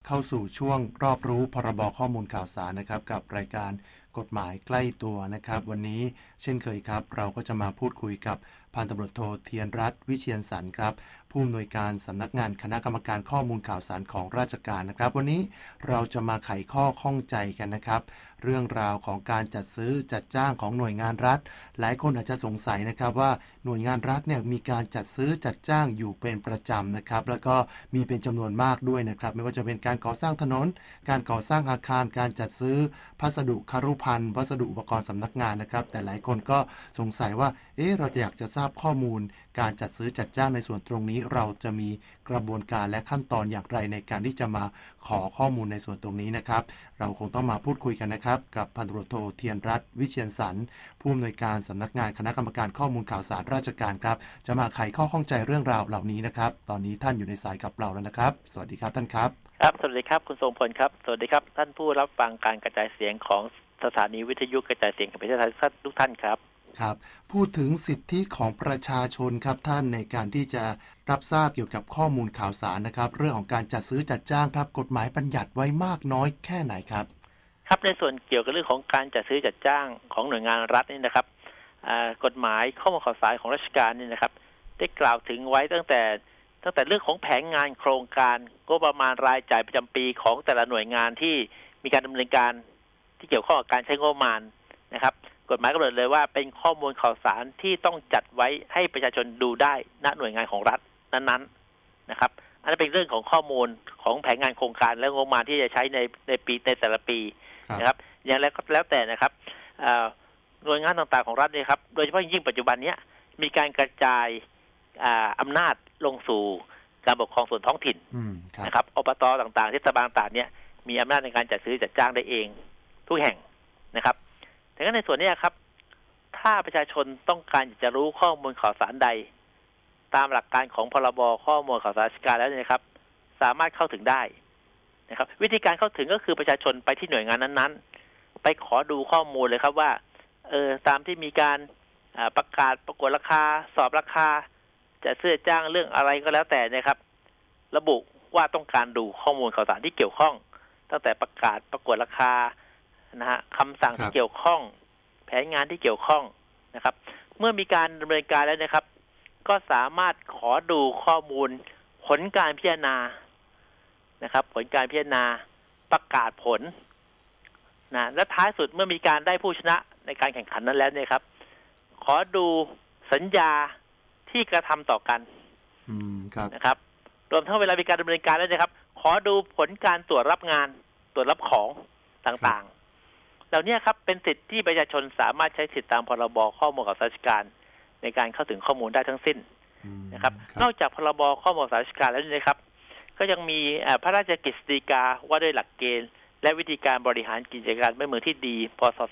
เข้าสู่ช่วงรอบรู้พรบข้อมูลข่าวสารนะครับกับรายการกฎหมายใกล้ตัวนะครับวันนี้เช่นเคยครับเราก็จะมาพูดคุยกับพันตำรวจโทเทียนรัตน์วิเชียรสรรค์ครับผู้อำนวยการสำนักงานคณะกรรมการข้อมูลข่าวสารของราชการนะครับวันนี้เราจะมาไขข้อข้องใจกันนะครับเรื่องราวของการจัดซื้อจัดจ้างของหน่วยงานรัฐหลายคนอาจจะสงสัยนะครับว่าหน่วยงานรัฐเนี่ยมีการจัดซื้อจัดจ้างอยู่เป็นประจำนะครับแล้วก็มีเป็นจำนวนมากด้วยนะครับไม่ว่าจะเป็นการก่อสร้างถนนการก่อสร้างอาคารการจัดซื้อพัสดุคารุภัณฑ์วัสดุอุปกรณ์สำนักงานนะครับแต่หลายคนก็สงสัยว่าเราจะอยากจะทราบข้อมูลการจัดซื้อจัดจ้างในส่วนตรงนี้เราจะมีกระบวนการและขั้นตอนอย่างไรในการที่จะมาขอข้อมูลในส่วนตรงนี้นะครับเราคงต้องมาพูดคุยกันนะครับกับพันตำรวจโทเทียนรัตน์วิเชียรสรรค์ผู้อำนวยการสำนักงานคณะกรรมการข้อมูลข่าวสารราชการครับจะมาไขข้อข้องใจเรื่องราวเหล่านี้นะครับตอนนี้ท่านอยู่ในสายกับเราแล้วนะครับสวัสดีครับท่านครับครับสวัสดีครับคุณทรงพลครับสวัสดีครับท่านผู้รับฟังการกระจายเสียงของสถานีวิทยุกระจายเสียงแห่งประเทศไทยทุกท่านครับครับพูดถึงสิทธิของประชาชนครับท่านในการที่จะรับทราบเกี่ยวกับข้อมูลข่าวสารนะครับเรื่องของการจัดซื้อจัดจ้างครับกฎหมายบัญญัติไว้มากน้อยแค่ไหนครับครับในส่วนเกี่ยวกับเรื่องของการจัดซื้อจัดจ้างของหน่วยงานรัฐนี่นะครับกฎหมายข้อมูลข่าวสารของราชการนี่นะครับได้กล่าวถึงไว้ตั้งแต่เรื่องของแผนงานโครงการก็ประมาณรายจ่ายประจำปีของแต่ละหน่วยงานที่มีการดำเนินการที่เกี่ยวข้องกับการใช้งบประมาณนะครับกฎหมายกำหนดเลยว่าเป็นข้อมูลข่าวสารที่ต้องจัดไว้ให้ประชาชนดูได้ณหน่วยงานของรัฐนั้นๆนะครับอันนั้นเป็นเรื่องของข้อมูลของแผนงานโครงการและงบประมาณที่จะใช้ในปีในแต่ละปีนะครับอย่างไรก็แล้วแต่นะครับหน่วยงานต่างๆของรัฐเนี่ยครับโดยเฉพาะยิ่งปัจจุบันนี้มีการกระจายอำนาจลงสู่การปกครองส่วนท้องถิ่นนะครับอบต.ต่างๆเทศบาลต่างๆเนี่ยมีอำนาจในการจัดซื้อจัดจ้างได้เองทุกแห่งนะครับดังนั้นในส่วนนี้ครับถ้าประชาชนต้องการจะรู้ข้อมูลข่าวสารใดตามหลักการของพรบข้อมูลข่าวสารราชการแล้วเนี่ยครับสามารถเข้าถึงได้นะครับวิธีการเข้าถึงก็คือประชาชนไปที่หน่วยงานนั้นๆไปขอดูข้อมูลเลยครับว่าตามที่มีการประกาศประกวดราคาสอบราคาจะซื้อจ้างเรื่องอะไรก็แล้วแต่นะครับระบุว่าต้องการดูข้อมูลข่าวสารที่เกี่ยวข้องตั้งแต่ประกาศประกวดราคานะฮะคำสั่งที่เกี่ยวข้องแผนงานที่เกี่ยวข้องนะครับเมื่อมีการดำเนินการแล้วนะครับก็สามารถขอดูข้อมูลผลการพิจารณานะครับผลการพิจารณาประกาศผลนะและท้ายสุดเมื่อมีการได้ผู้ชนะในการแข่งขันนั้นแล้วเนี่ยครับขอดูสัญญาที่กระทำต่อกันนะครับรวมทั้งเวลามีการดำเนินการแล้วนะครับขอดูผลการตรวจรับงานตรวจรับของต่างๆเหล่านี้ครับเป็นสิทธิที่ประชาชนสามารถใช้สิทธิตามพรบข้อมูลข่าวสารราชการในการเข้าถึงข้อมูลได้ทั้งสิ้นนะครับนอกจากพรบข้อมูลข่าวสารราชการแล้วนะครับก็ยังมีพระราชกฤษฎีกาว่าด้วยหลักเกณฑ์และวิธีการบริหารกิจการบ้านเมืองที่ดีพ.ศ.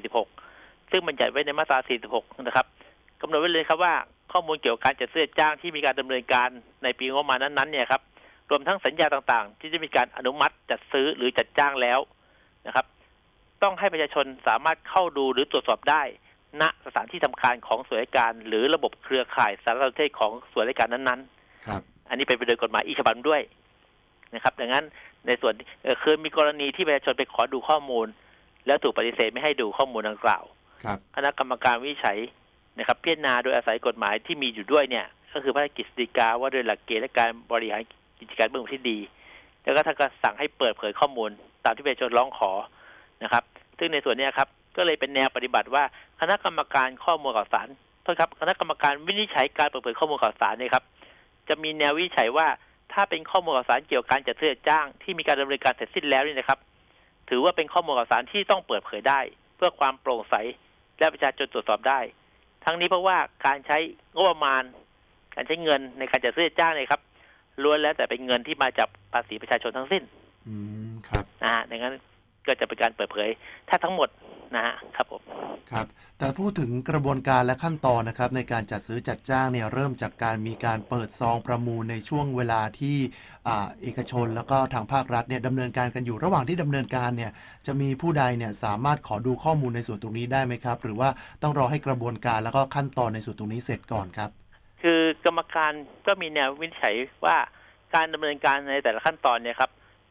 2546ซึ่งบัญญัติไว้ในมาตรา 46 นะครับกำหนดไว้เลยครับว่าข้อมูลเกี่ยวกับการจัดซื้อจ้างที่มีการดำเนินการในปีงบประมาณนั้นๆเนี่ยครับรวมทั้งสัญญาต่างๆที่จะมีการอนุมัติจัดซื้อหรือจัดจ้างแล้วนะครับต้องให้ประชาชนสามารถเข้าดูหรือตรวจสอบได้ณสถานที่ทำการของส่วนราชการหรือระบบเครือข่ายสารสนเทศของส่วนราชการนั้นๆครับอันนี้เป็นไปโดยกฎหมายอีกฉบับด้วยนะครับดังนั้นในส่วนคือมีกรณีที่ประชาชนไปขอดูข้อมูลแล้วถูกปฏิเสธไม่ให้ดูข้อมูลดังกล่าวคณะกรรมการวิจัยนะครับพิจารณาโดยอาศัยกฎหมายที่มีอยู่ด้วยเนี่ยก็คือพระราชกฤษฎีกาว่าโดยหลักเกณฑ์และการบริหารกิจการเบื้องต้นที่ดีแล้วก็ท่านก็สั่งให้เปิดเผยข้อมูลตามที่ประชาชนร้องขอนะครับซึ่งในส่วนนี้ครับก็เลยเป็นแนวปฏิบัติว่าคณะกรรมการข้อมูลข่าวสารโทษครับคณะกรรมการวินิจฉัยการเปิดเผยข้อมูลข่าวสารเนี่ยครับจะมีแนววินิจฉัยว่าถ้าเป็นข้อมูลข่าวสารเกี่ยวกับการจัดซื้อจ้างที่มีการดำเนินการเสร็จสิ้นแล้วนี่นะครับถือว่าเป็นข้อมูลข่าวสารที่ต้องเปิดเผยได้เพื่อความโปร่งใสและประชาชนตรวจสอบได้ทั้งนี้เพราะว่าการใช้งบประมาณการใช้เงินในการจัดซื้อจ้างเนี่ยครับล้วนแล้วแต่เป็นเงินที่มาจากภาษีประชาชนทั้งสิ้นครับดังนั้นก็จะเป็นการเปิดเผยถ้าทั้งหมดครับผมครับแต่พูดถึงกระบวนการและขั้นตอนนะครับในการจัดซื้อจัดจ้างเนี่ยเริ่มจากการมีการเปิดซองประมูลในช่วงเวลาที่เอกชนแล้วก็ทางภาครัฐเนี่ยดำเนินการกันอยู่ระหว่างที่ดำเนินการเนี่ยจะมีผู้ใดเนี่ยสามารถขอดูข้อมูลในส่วนตรงนี้ได้ไหมครับหรือว่าต้องรอให้กระบวนการแล้วก็ขั้นตอนในส่วนตรงนี้เสร็จก่อนครับคือกรรมการก็มีแนววินิจฉัยว่าการดำเนินการในแต่ละขั้นตอนเนี่ยครับท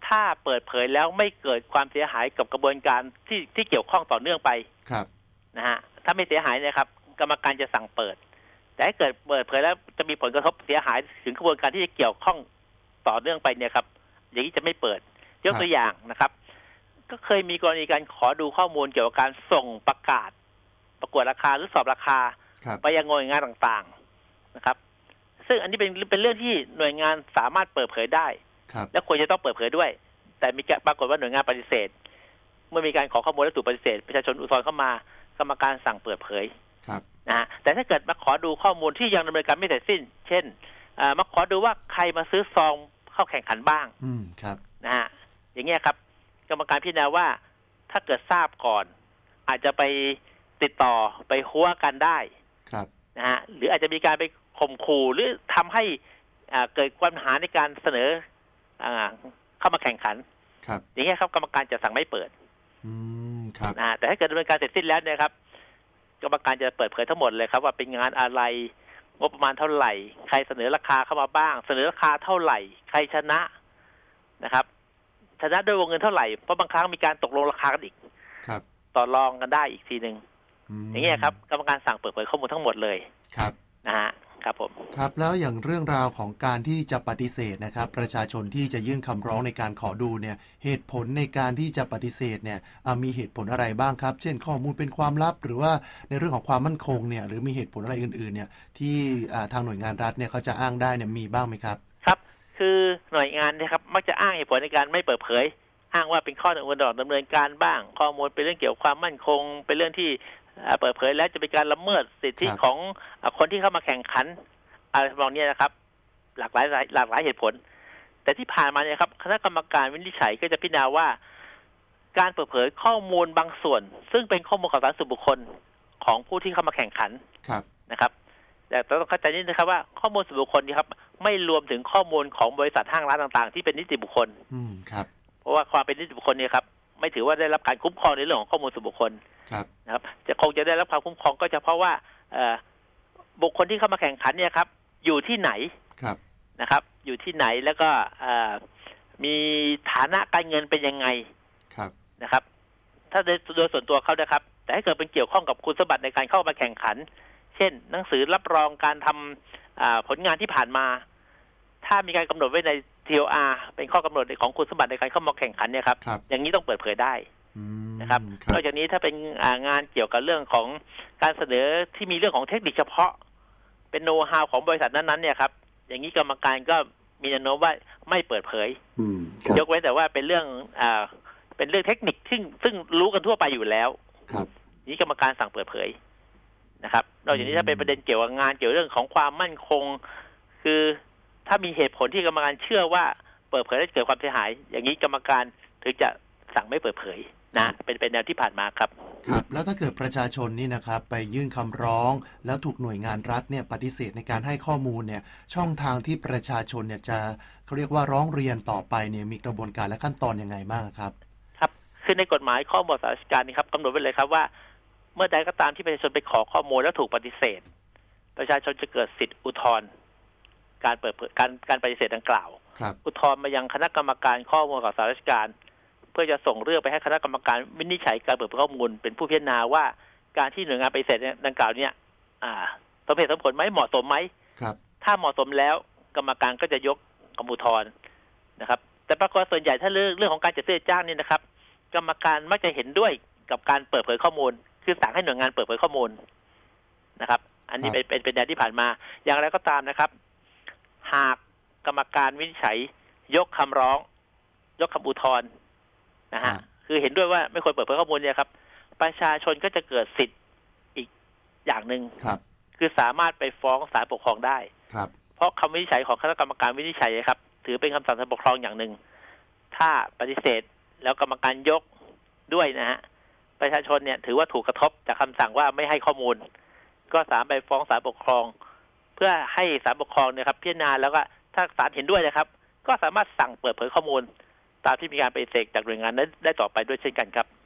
ถ้าเปิดเผยแล้วไม่เกิดความเสียหายกับกระบวนการที่เกี่ยวข้องต่อเนื่องไปครับนะฮะถ้าไม่เสียหายนะครับกรรมการจะสั่งเปิดแต่ถ้าเกิดเปิดเผยแล้วจะมีผลกระทบเสียหายถึงกระบวนการที่จะเกี่ยวข้องต่อเนื่องไปเนี่ยครับอย่างนี้จะไม่เปิดยกตัวอย่างนะครับก็เคยมีกรณีการขอดูข้อมูลเกี่ยวกับการส่งประกาศประกวดราคาหรือสอบราคาไปยังหน่วยงานต่างๆนะครับซึ่งอันนี้เป็นเรื่องที่หน่วยงานสามารถเปิดเผยได้และควรจะต้องเปิดเผยด้วยแต่มีปรากฏว่าหน่วยงานปฏิเสธเมื่อมีการขอข้อมูลและถูกปฏิเสธประชาชนอุทธรณ์เข้ามากรรมการสั่งเปิดเผยนะฮะแต่ถ้าเกิดมาขอดูข้อมูลที่ยังดำเนินการไม่เสร็จสิ้นเช่นมาขอดูว่าใครมาซื้อซองเข้าแข่งขันบ้างนะฮะอย่างเงี้ยครับกรรมการพิจารณาว่าถ้าเกิดทราบก่อนอาจจะไปติดต่อไปหัวกันได้นะฮะหรืออาจจะมีการไปข่มขู่หรือทำให้เกิดปัญหาในการเสนอเข้ามาแข่งขันอย่างเงี้ยครับกรรมการจะสั่งไม่เปิดนะแต่ถ้าเกิดดำเนินการเสร็จสิ้นแล้วเนี่ยครับกรรมการจะเปิดเผยทั้งหมดเลยครับว่าเป็นงานอะไรงบประมาณเท่าไหร่ใครเสนอราคาเข้ามาบ้างเสนอราคาเท่าไหร่ใครชนะนะครับชนะด้วยวงเงินเท่าไหร่เพราะบางครั้งมีการตกลงราคากันอีกต่อรองกันได้อีกทีนึงอย่างเงี้ยครับกรรมการสั่งเปิดเผยข้อมูลทั้งหมดเลยนะฮะครับผมครับแล้วอย่างเรื่องราวของการที่จะปฏิเสธนะครับประชาชนที่จะยื่นคำร้องในการขอดูเนี่ยเหตุผลในการที่จะปฏิเสธเนี่ยมีเหตุผลอะไรบ้างครับเช่นข้อมูลเป็นความลับหรือว่าในเรื่องของความมั่นคงเนี่ยหรือมีเหตุผลอะไรอื่นๆเนี่ยที่ทางหน่วยงานรัฐเนี่ยเขาจะอ้างได้เนี่ยมีบ้างไหมครับครับคือหน่วยงานนะครับมักจะอ้างเหตุผลในการไม่เปิดเผยอ้างว่าเป็นข้อดำเนินการบ้างข้อมูลเป็นเรื่องเกี่ยวกับความมั่นคงเป็นเรื่องที่เปิดเผยแล้วจะเป็นการละเมิดสิทธิของคนที่เข้ามาแข่งขันอะไรทำนองนี้นะครับหลากหลายเหตุผลแต่ที่ผ่านมาเนี่ยครับคณะกรรมการวินิจฉัยก็จะพิจารณาว่าการเปิดเผยข้อมูลบางส่วนซึ่งเป็นข้อมูลข่าวสารส่วนบุคคลของผู้ที่เข้ามาแข่งขันนะครับแต่ต้องเข้าใจนิดนะครับว่าข้อมูลส่วนบุคคลนี่ครับไม่รวมถึงข้อมูลของบริษัทห้างร้านต่างๆที่เป็นนิติบุคคลเพราะว่าความเป็นนิติบุคคลเนี่ยครับไม่ถือว่าได้รับการคุ้มครองในเรื่องของข้อมูลส่วนบุคคลนะครับคงจะได้รับความคุ้มครองก็เฉพาะว่าบุคคลที่เข้ามาแข่งขันเนี่ยครับอยู่ที่ไหนนะครับอยู่ที่ไหนแล้วก็มีฐานะการเงินเป็นยังไงนะครับถ้าโดยส่วนตัวเขานะครับแต่ถ้าเกิดเป็นเกี่ยวข้องกับคุณสมบัติในการเข้ามาแข่งขันเช่นหนังสือรับรองการทำผลงานที่ผ่านมาถ้ามีการกำหนดไว้ใน TOR เป็นข้อกำหนดของคุณสมบัติในการเข้ามาแข่งขันเนี่ยครับอย่างนี้ต้องเปิดเผยได้นะครับนอกจากนี้ถ้าเป็นงานเกี่ยวกับเรื่องของการเสนอที่มีเรื่องของเทคนิคเฉพาะเป็นโน้ตฮาวของบริษัทนั้นๆเนี่ยครับอย่างนี้กรรมการก็มีแนวโน้มว่าไม่เปิดเผยยกเว้นแต่ว่าเป็นเรื่องเทคนิคซึ่งรู้กันทั่วไปอยู่แล้วนี้กรรมการสั่งเปิดเผยนะครับนอกจากนี้ถ้าเป็นประเด็นเกี่ยวกับงานเกี่ยวเรื่องของความมั่นคงคือถ้ามีเหตุผลที่กรรมการเชื่อว่าเปิดเผยแล้วเกิดความเสียหายอย่างนี้กรรมการถึงจะสั่งไม่เปิดเผยนะเป็นแนวที่ผ่านมาครับแล้วถ้าเกิดประชาชนนี่นะครับไปยื่นคำร้องแล้วถูกหน่วยงานรัฐเนี่ยปฏิเสธในการให้ข้อมูลเนี่ยช่องทางที่ประชาชนเนี่ยจะเขาเรียกว่าร้องเรียนต่อไปเนี่ยมีกระบวนการและขั้นตอนยังไงบ้างครับครับคือในกฎหมายข้อมูลสาธารณสุขนี่ครับกำหนดไว้เลยครับว่าเมื่อใดก็ตามที่ประชาชนไปขอข้อมูลแล้วถูกปฏิเสธประชาชนจะเกิดสิทธิอุทธรณ์การเปิดเผยการปฏิเสธดังกล่าวอุทธรณ์มายังคณะกรรมการข้อมูลข่าวสารราชการเพื่อจะส่งเรื่องไปให้คณะกรรมการวินิจฉัยการเปิดเผยข้อมูลเป็นผู้พิจารณาว่าการที่หน่วยงานปฏิเสธดังกล่าวเนี่ยสมเหตุสมผลไหมเหมาะสมไหมถ้าเหมาะสมแล้วกรรมการก็จะยกคำอุทธรณ์นะครับแต่ปรากฏส่วนใหญ่ถ้าเรื่องของการจัดซื้อจ้างนี่นะครับกรรมการมักจะเห็นด้วยกับการเปิดเผยข้อมูลคือสั่งให้หน่วยงานเปิดเผยข้อมูลนะครับอันนี้เป็นแนวที่ผ่านมาอย่างไรก็ตามนะครับหากกรรมการวินิจฉัยยกคำร้องยกคำอุทธรณ์นะฮะคือเห็นด้วยว่าไม่ควรเปิดเผยข้อมูลเนี่ยครับประชาชนก็จะเกิดสิทธิ์อีกอย่างหนึ่งคือสามารถไปฟ้องศาลปกครองได้เพราะคำวินิจฉัยของคณะกรรมการวินิจฉัยครับถือเป็นคำสั่งศาลปกครองอย่างหนึ่งถ้าปฏิเสธแล้วกรรมการยกด้วยนะฮะประชาชนเนี่ยถือว่าถูกกระทบจากคำสั่งว่าไม่ให้ข้อมูลก็สามารถไปฟ้องศาลปกครองเพื่อให้ศาลปกครองเนี่ยครับพิจารณาแล้วก็ถ้าศาลเห็นด้วยนะครับก็สามารถสั่งเปิดเผยข้อมูลตามที่มีการปฏิเสธจากหน่วยงานนั้นได้ต่อไปด้วยเช่นกันครับ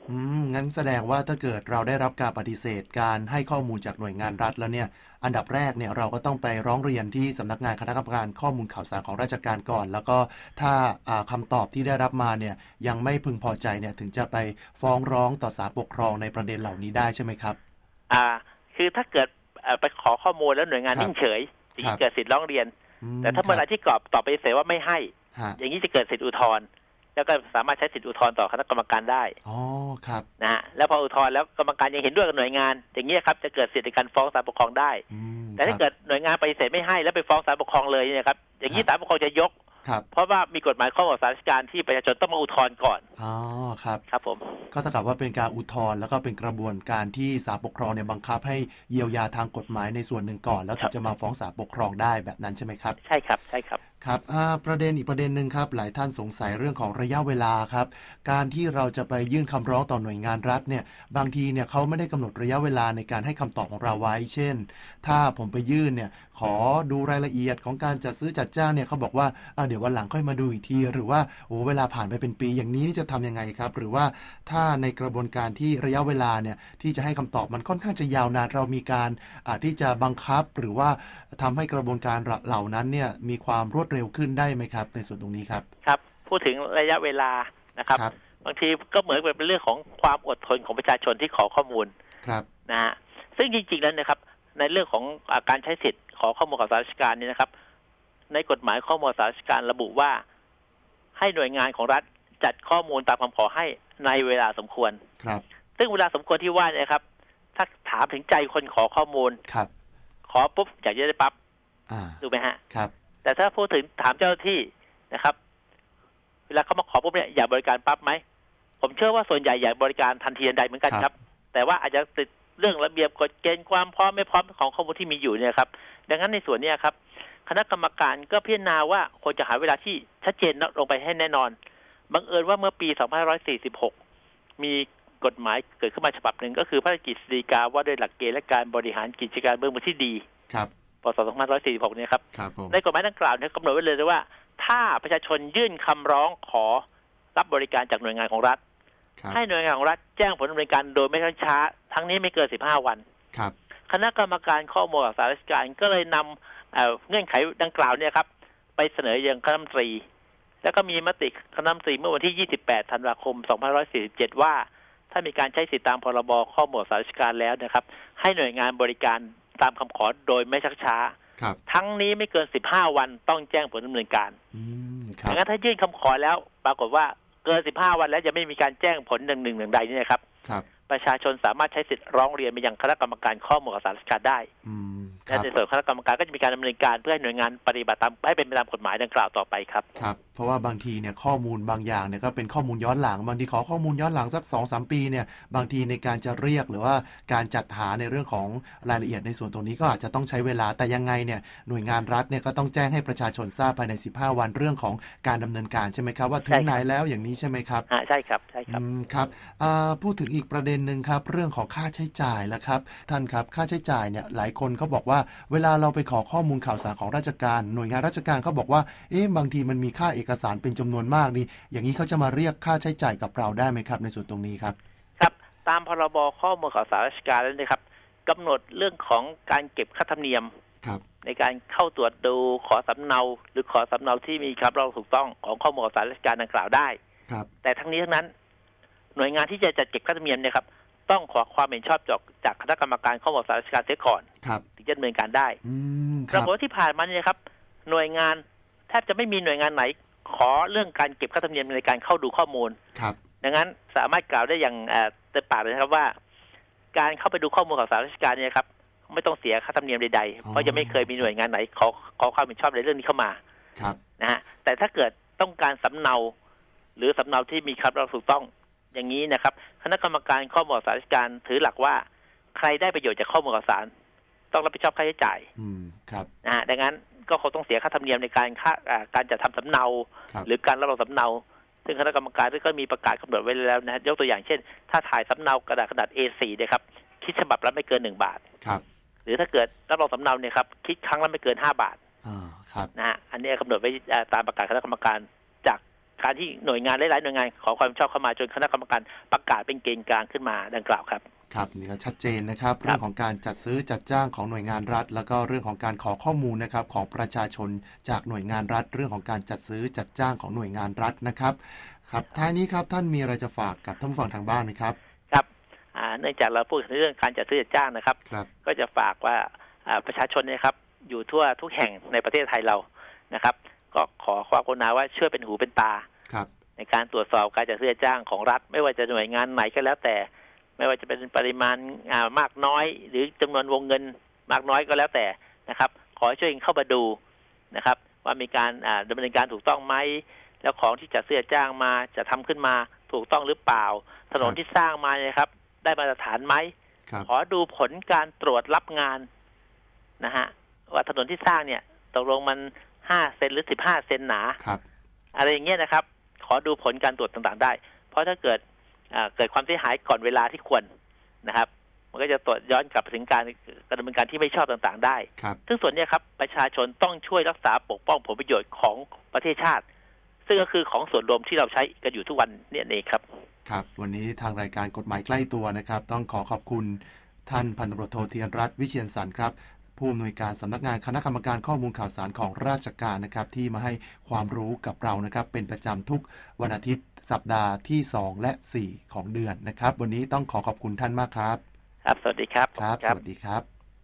งั้นแสดงว่าถ้าเกิดเราได้รับการปฏิเสธการให้ข้อมูลจากหน่วยงานรัฐแล้วเนี่ยอันดับแรกเนี่ยเราก็ต้องไปร้องเรียนที่สำนักงานคณะกรรมการข้อมูลข่าวสารของราชการก่อนแล้วก็ถ้าคำตอบที่ได้รับมาเนี่ยยังไม่พึงพอใจเนี่ยถึงจะไปฟ้องร้องต่อศาลปกครองในประเด็นเหล่านี้ได้ใช่ไหมครับคือถ้าเกิดไปขอข้อมูลแล้วหน่วยงานนิ่งเฉยจะเกิดสิทธิ์ร้องเรียนแต่ถ้าเมื่อไหร่ที่ตอบไปเสียว่าไม่ให้อย่างนี้จะเกิดสิทธิ์อุทธรณ์แล้วก็สามารถใช้สิทธิอุทธรณ์ต่อคณะกรรมการได้อ๋อครับนะฮะแล้วพออุทธรณ์แล้วกรรมการยังเห็นด้วยกับหน่วยงานอย่างนี้ครับจะเกิดสิทธิในการฟ้องศาลปกครองได้แต่ถ้าเกิดหน่วยงานปฏิเสธไม่ให้แล้วไปฟ้องศาลปกครองเลยเนี่ยครับอย่างนี้ศาลปกครองจะยกเพราะว่ามีกฎหมายข้อกำหนดศาลราชการที่ประชาชนต้องมาอุทธรณ์ก่อนอ๋อครับครับผมก็เท่ากับว่าเป็นการอุทธรณ์แล้วก็เป็นกระบวนการที่ศาลปกครองเนี่ยบังคับให้เยียวยาทางกฎหมายในส่วนหนึ่งก่อนแล้วถึงจะมาฟ้องศาลปกครองได้แบบนั้นใช่ไหมครับใช่ครับใช่ครับครับประเด็นอีกประเด็นหนึ่งครับหลายท่านสงสัยเรื่องของระยะเวลาครับการที่เราจะไปยื่นคำร้องต่อหน่วยงานรัฐเนี่ยบางทีเนี่ยเขาไม่ได้กำหนดระยะเวลาในการให้คำตอบของเราไว้เช่นถ้าผมไปยื่นเนี่ยขอดูรายละเอียดของการจัดซื้อจัดจ้างเนี่ยเขาบอกว่าเดี๋ยววันหลังค่อยมาดูอีกทีหรือว่าเวลาผ่านไปเป็นปีอย่างนี้นี่จะทำยังไงครับหรือว่าถ้าในกระบวนการที่ระยะเวลาเนี่ยที่จะให้คำตอบมันค่อนข้างจะยาวนานเรามีการที่จะบังคับหรือว่าทำให้กระบวนการเหล่านั้นเนี่ยมีความรวดเร็วขึ้นได้ไหมครับในส่วนตรงนี้ครับครับพูดถึงระยะเวลานะครับบางทีก็เหมือนเป็นเรื่องของความอดทนของประชาชนที่ขอข้อมูลนะฮะซึ่งจริงๆแล้วนะครับในเรื่องของการใช้สิทธิ์ขอข้อมูลข่าวสารราชการนี่นะครับในกฎหมายข้อมูลข่าวสารราชการระบุว่าให้หน่วยงานของรัฐจัดข้อมูลตามคำขอให้ในเวลาสมควรครับซึ่งเวลาสมควรที่ว่าเนี่ยครับถ้าถามถึงใจคนขอข้อมูลขอปุ๊บอยากจะได้ปั๊บดูไหมฮะแต่ถ้าพูดถึงถามเจ้าหน้าที่นะครับเวลาเขามาขอปุ๊บเนี่ยอยากบริการปั๊บไหมผมเชื่อว่าส่วนใหญ่อยากบริการทันทีทันใดเหมือนกันครับแต่ว่าอาจจะติดเรื่องระเบียบกฎเกณฑ์ความพร้อมไม่พร้อมของข้อมูลที่มีอยู่เนี่ยครับดังนั้นในส่วนนี้ครับคณะกรรมการก็พิจารณาว่าควรจะหาเวลาที่ชัดเจนลงไปให้แน่นอนบังเอิญว่าเมื่อปี2546มีกฎหมายเกิดขึ้นมาฉบับหนึ่งก็คือพระราชกฤษฎีกาว่าด้วยหลักเกณฑ์และการบริหารกิจการเบื้องบนที่ดีพ.ศ. 2546เนี่ยครับในกฎหมายดังกล่าวเนี่ยกำหนดไว้เลยว่าถ้าประชาชนยื่นคำร้องขอรับบริการจากหน่วยงานของรัฐให้หน่วยงานของรัฐแจ้งผลดำเนินการโดยไม่ช้าทั้งนี้ไม่เกิน15 วันคณะกรรมการข้อมูลข่าวสารราชการก็เลยนำเงื่อนไขดังกล่าวเนี่ยครับไปเสนอยังคณะรัฐมนตรีแล้วก็มีมติคณะรัฐมนตรีเมื่อวันที่28 ธันวาคม 2547ว่าถ้ามีการใช้สิทธิตามพรบข้อมูลข่าวสารราชการแล้วนะครับให้หน่วยงานบริการตามคำขอโดยไม่ชักช้าทั้งนี้ไม่เกิน15 วันต้องแจ้งผลดำเนินการดังนั้นถ้ายื่นคำขอแล้วปรากฏว่าเกิน15 วันแล้วจะไม่มีการแจ้งผลหนึ่งใดนี่นะครับประชาชนสามารถใช้สิทธิ์ร้องเรียนไปยังคณะกรรมการข้อมูลข่าวสารราชการได้และในส่วนคณะกรรมการก็จะมีการดำเนินการเพื่อให้หน่วยงานปฏิบัติตามให้เป็นไปตามกฎหมายดังกล่าวต่อไปครับเพราะว่าบางทีเนี่ยข้อมูลบางอย่างเนี่ยก็เป็นข้อมูลย้อนหลังบางทีขอข้อมูลย้อนหลังสัก 2-3 ปีเนี่ยบางทีในการจะเรียกหรือว่าการจัดหาในเรื่องของรายละเอียดในส่วนตรงนี้ก็อาจจะต้องใช้เวลาแต่ยังไงเนี่ยหน่วยงานรัฐเนี่ยก็ต้องแจ้งให้ประชาชนทราบภายใน15 วันเรื่องของการดำเนินการใช่ไหมครับว่าถึงไหนแล้วอย่างนี้ใช่ไหมครับใช่ครับใช่ครับครับพูดถึงอีกประเด็นนึงครับเรื่องของค่าใช้จ่ายแล้วครับท่านครับค่าใช้จ่ายเนี่ยหลายคนเขาบอกว่าเวลาเราไปขอข้อมูลข่าวสารของราชการหน่วยงานราชการเขาบอกว่าบางทีมันมีค่าเอกสารเป็นจำนวนมากนี่อย่างนี้เขาจะมาเรียกค่าใช้จ่ายกับเราได้ไหมครับในส่วนตรงนี้ครับครับตามพรบข้อมูลข่าวสารราชการแล้วนะครับกำหนดเรื่องของการเก็บค่าธรรมเนียมในการเข้าตรวจดูขอสำเนาหรือขอสำเนาที่มีครับเราถูกต้องของข้อมูลข่าวสารราชการดังกล่าวได้แต่ทั้งนี้ทั้งนั้นหน่วยงานที่จะจัดเก็บค่าธรรมเนียมเนี่ยครับต้องขอความเห็นชอบจากคณะกรรมการข้อมูลข่าวสารราชการเสียก่อนถึงจะดำเนินการได้ปรากฏว่าที่ผ่านมาเนี่ยครับหน่วยงานแทบจะไม่มีหน่วยงานไหนขอเรื่องการเก็บค่าธรรมเนียมในการเข้าดูข้อมูลดังนั้นสามารถกล่าวได้อย่างเต็มปากเลยนะครับว่าการเข้าไปดูข้อมูลข่าวสารราชการเนี่ยครับไม่ต้องเสียค่าธรรมเนียมใดๆเพราะยังไม่เคยมีหน่วยงานไหนขอความเห็นชอบในเรื่องนี้เข้ามานะฮะแต่ถ้าเกิดต้องการสำเนาหรือสำเนาที่มีครับเราถูกต้องอย่างนี้นะครับคณะกรรมการข้อมูลข่าวสารราชการถือหลักว่าใครได้ประโยชน์จากข้อมูลข่าวสารต้องรับผิดชอบค่าใช้จ่ายนะฮะดังนั้นก็คงต้องเสียค่าธรรมเนียมในการจัดทำสำเนาหรือการรับรองสำเนาซึ่งคณะกรรมการก็มีประกาศกำหนดไว้แล้วนะยกตัวอย่างเช่นถ้าถ่ายสำเนากระดาษขนาด A4 นะครับคิดฉบับละไม่เกิน1 บาทหรือถ้าเกิดรับรองสำเนาเนี่ยครับคิดครั้งละไม่เกิน5 บาทนะฮะอันนี้กำหนดไว้ตามประกาศคณะกรรมการจากการที่หน่วยงานหลายๆหน่วยงานขอความชอบเข้ามาจนคณะกรรมการประกาศเป็นเกณฑ์กลางขึ้นมาดังกล่าวครับครับนี่ก็ชัดเจนนะครับเรื่องของการจัดซื้อจัดจ้างของหน่วยงานรัฐแล้วก็เรื่องของการขอข้อมูลนะครับของประชาชนจากหน่วยงานรัฐเรื่องของการจัดซื้อจัดจ้างของหน่วยงานรัฐนะครับครับท้ายนี้ครับท่านมีอะไรจะฝากกับท่านผู้ฟังทางบ้านไหมครับครับเนื่องจากเราพูดถึงเรื่องการจัดซื้อจัดจ้างนะครับก็จะฝากว่าประชาชนเนี่ยครับอยู่ทั่วทุกแห่งในประเทศไทยเรานะครับก็ขอความกรุณาว่าช่วยเป็นหูเป็นตาในการตรวจสอบการจัดซื้อจัดจ้างของรัฐไม่ว่าจะหน่วยงานไหนก็แล้วแต่ไม่ว่าจะเป็นปริมาณมากน้อยหรือจำนวนวงเงินมากน้อยก็แล้วแต่นะครับขอช่วยเข้ามาดูนะครับว่ามีการดำเนินการถูกต้องไหมแล้วของที่จัดซื้อจัดจ้างมาจะทำขึ้นมาถูกต้องหรือเปล่าถนนที่สร้างมาเนี่ยครับได้มาตรฐานไหมขอดูผลการตรวจรับงานนะฮะว่าถนนที่สร้างเนี่ยตกลงมัน5 เซนหรือ15 เซนหนาอะไรอย่างเงี้ยนะครับขอดูผลการตรวจต่างๆได้เพราะถ้าเกิดความเสียหายก่อนเวลาที่ควรนะครับมันก็จะตรวจย้อนกลับไปถึงการดำเนินการที่ไม่ชอบต่างๆได้ซึ่งส่วนนี้ครับประชาชนต้องช่วยรักษาปกป้องผลประโยชน์ของประเทศชาติซึ่งก็คือของส่วนรวมที่เราใช้กันอยู่ทุกวันนี่เองครับครับวันนี้ทางรายการกฎหมายใกล้ตัวนะครับต้องขอขอบคุณท่านพันตำรวจโทเทียนรัตน์วิเชียรสรรครับผู้อำนวยการสำนักงานคณะกรรมการข้อมูลข่าวสารของราชการนะครับที่มาให้ความรู้กับเรานะครับเป็นประจำทุกวันอาทิตย์สัปดาห์ที่2และ4ของเดือนนะครับวันนี้ต้องขอขอบคุณท่านมากครับครับสวัสดีครับครับสวัสดีครับ